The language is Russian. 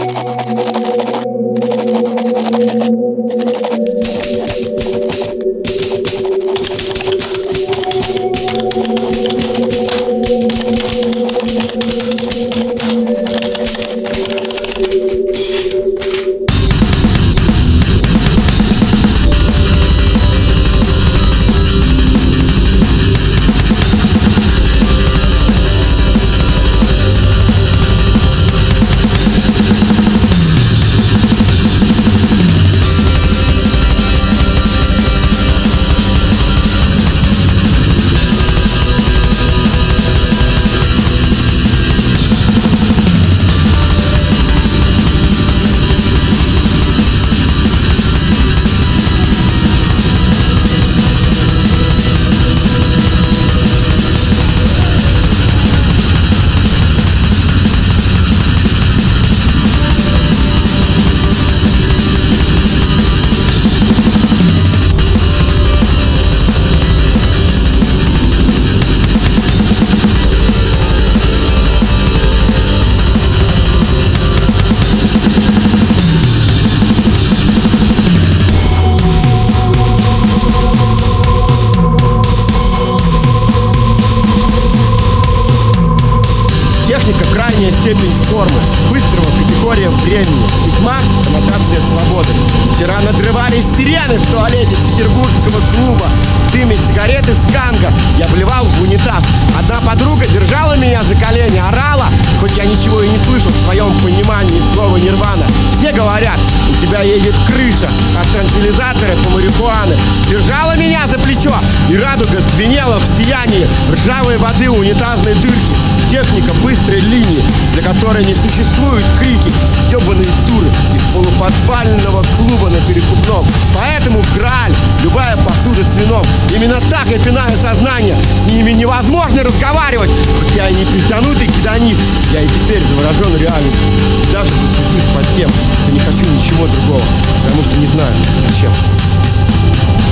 Техника — крайняя степень формы, быстрого категория времени, письма — коннотация свободы. Вчера надрывались сирены в туалете петербургского клуба. В дыме сигареты с канга я блевал в унитаз. Одна подруга держала меня за колени, орала, хоть я ничего и не слышал в своем понимании слова нирвана. Все говорят: у тебя едет крыша от транквилизаторов и марихуаны. Держала меня за плечо, и радуга звенела в сиянии ржавой воды унитазной дырки. Техника быстрой линии, для которой не существуют крики, ёбаные дуры из полуподвального клуба на Перекупном. Поэтому Грааль, любая посуда с вином. Именно так я пинаю сознание. С ними невозможно разговаривать. Хоть я и не пизданутый гедонист, я и теперь заворожен реальностью. И даже подпишусь под тем, что не хочу ничего другого, потому что не знаю зачем.